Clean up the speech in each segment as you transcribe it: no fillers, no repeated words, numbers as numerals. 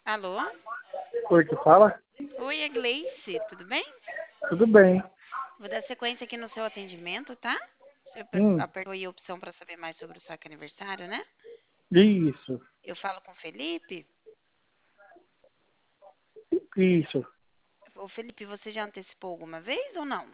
Alô? Oi, tu fala? Oi, é Gleice, tudo bem? Tudo bem. Vou dar sequência aqui no seu atendimento, tá? Você Hum, apertou aí a opção para saber mais sobre o saque aniversário, né? isso, Eu falo com o Felipe. isso. Ô, Felipe, você já antecipou alguma vez ou não?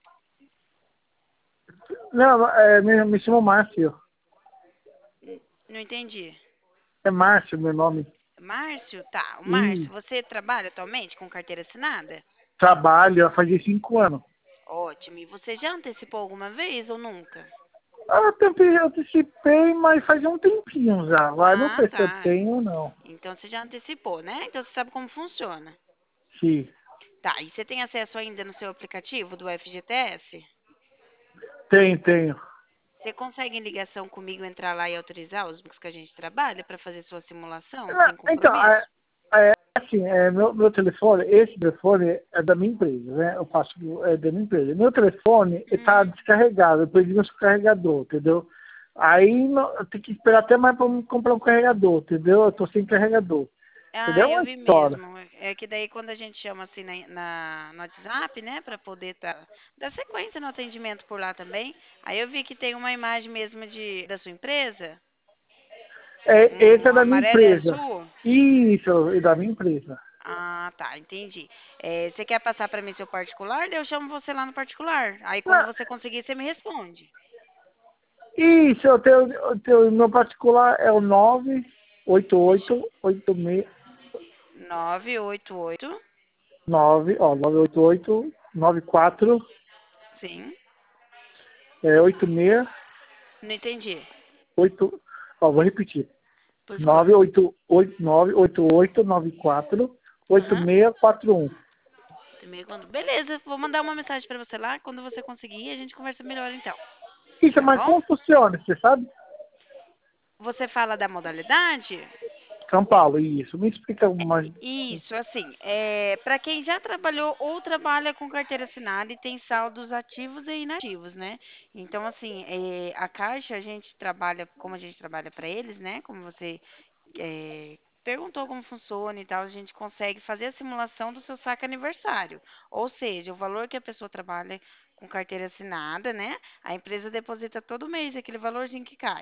Não, me chamo Márcio. Não entendi. É Márcio meu nome. Márcio? Tá, o E Márcio, você trabalha atualmente com carteira assinada? trabalho há fazia 5 anos. Ótimo. E você já antecipou alguma vez ou nunca? Eu antecipei, mas fazia um tempinho já. Vai, não Ah, sei se eu tá. tenho ou não. Então você já antecipou, né? Então você sabe como funciona. Sim. Tá, e você tem acesso ainda no seu aplicativo do FGTS? Tenho. Você consegue em ligação comigo entrar lá e autorizar os bancos que a gente trabalha para fazer sua simulação Não, sem então, compromisso? assim, meu telefone, esse telefone é da minha empresa, né? Eu faço, é da minha empresa. Meu telefone está Uhum. descarregado, eu perdi meu carregador, entendeu? Aí eu tenho que esperar até mais para comprar um carregador, entendeu? Eu tô sem carregador. Entendeu? Ah, É eu uma vi história. mesmo. É que daí quando a gente chama assim no WhatsApp, né, para poder dar sequência no atendimento por lá também, aí eu vi que tem uma imagem mesmo da sua empresa. Esse é Um da minha amarelo é empresa. azul? Isso, é da minha empresa. Ah, tá, entendi. Você quer passar para mim seu particular? Daí eu chamo você lá no particular. Aí quando Não, você conseguir, você me responde. isso, meu particular é o 98886 988. 988 94 Sim. 86 Não entendi. 8, ó, vou repetir. Por favor. 98894 Aham. 8641. Beleza, vou mandar uma mensagem pra você lá. Quando você conseguir, a gente conversa melhor então. Isso, Tá mas bom? como funciona, você sabe? Você fala da modalidade? São Paulo, isso. Me explica mais. Isso, assim, para quem já trabalhou ou trabalha com carteira assinada e tem saldos ativos e inativos, né? Então, assim, a Caixa, a gente trabalha, como a gente trabalha para eles, né? Como você perguntou como funciona e tal, a gente consegue fazer a simulação do seu saque aniversário. Ou seja, o valor que a pessoa trabalha com carteira assinada, né? A empresa deposita todo mês aquele valorzinho que cai.